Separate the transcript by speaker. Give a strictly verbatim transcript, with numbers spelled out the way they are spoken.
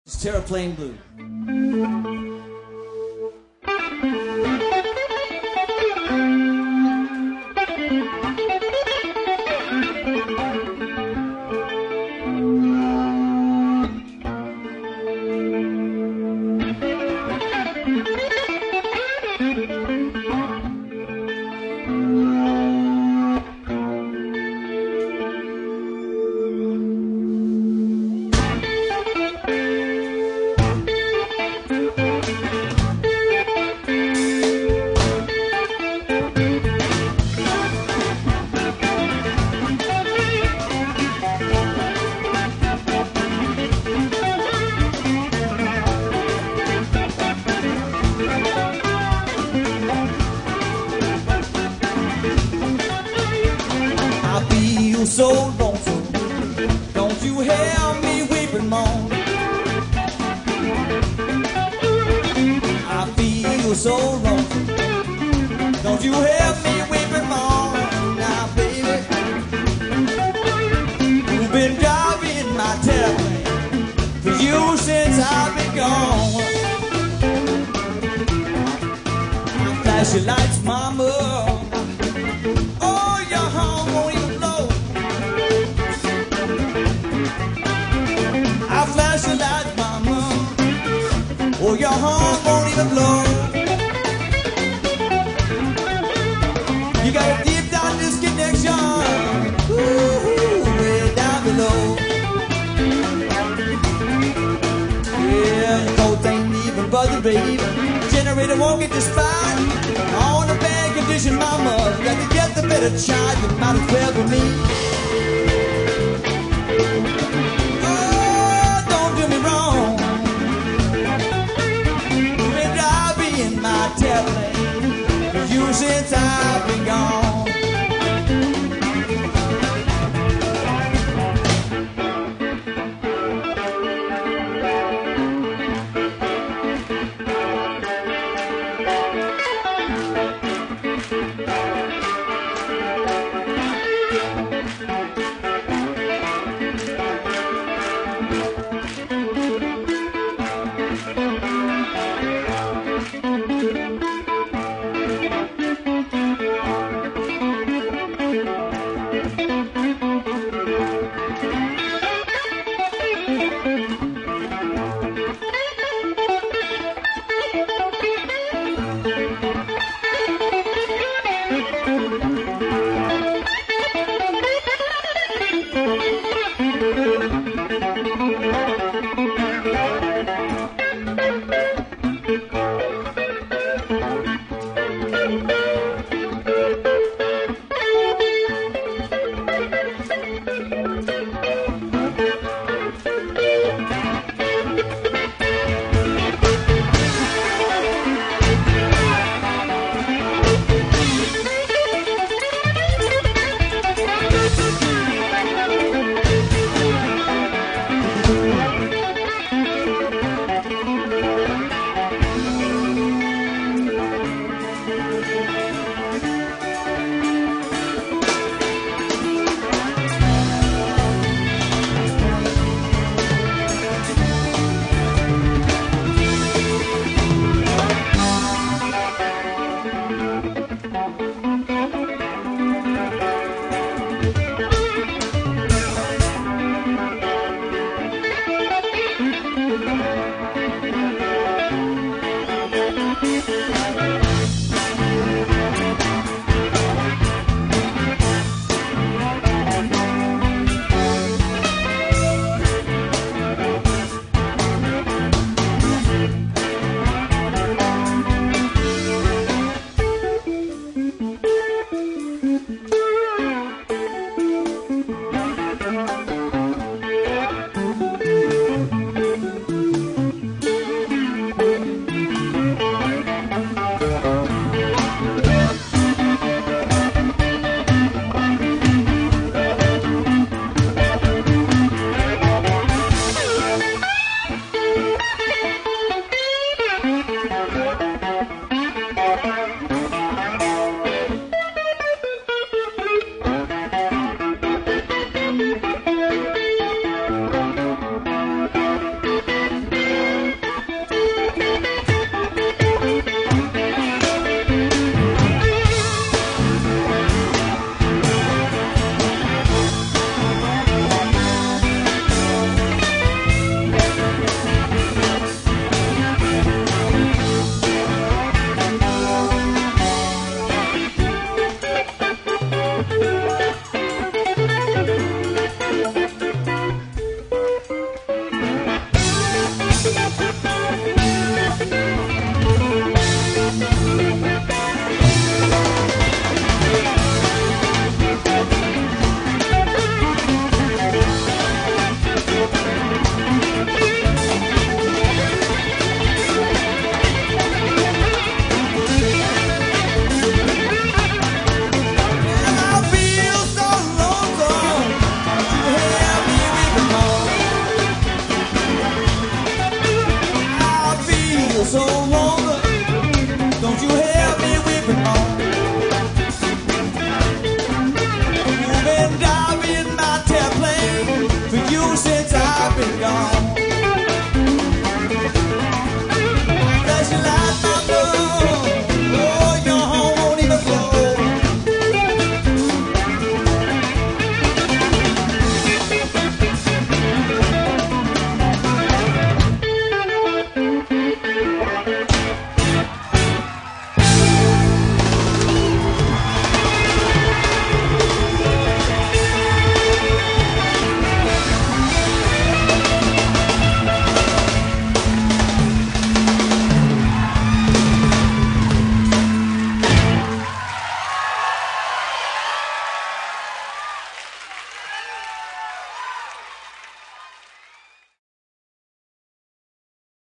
Speaker 1: It's Terraplane Blue. So lonesome, don't you hear me weeping moan? I feel so lonesome, don't you hear me weeping moan? Now baby, you've been driving my terraplane for you since I've been gone. I flash your lights, mama. Oh, your horn won't even blow. I flash your lights, mama. Oh, your horn won't even blow. You got a deep down disconnection, ooh, way down below. Yeah, the cold ain't even buzzing, baby. Generator won't get this fine. On a bad condition, mama. You got to get the better charge. You might as well be me.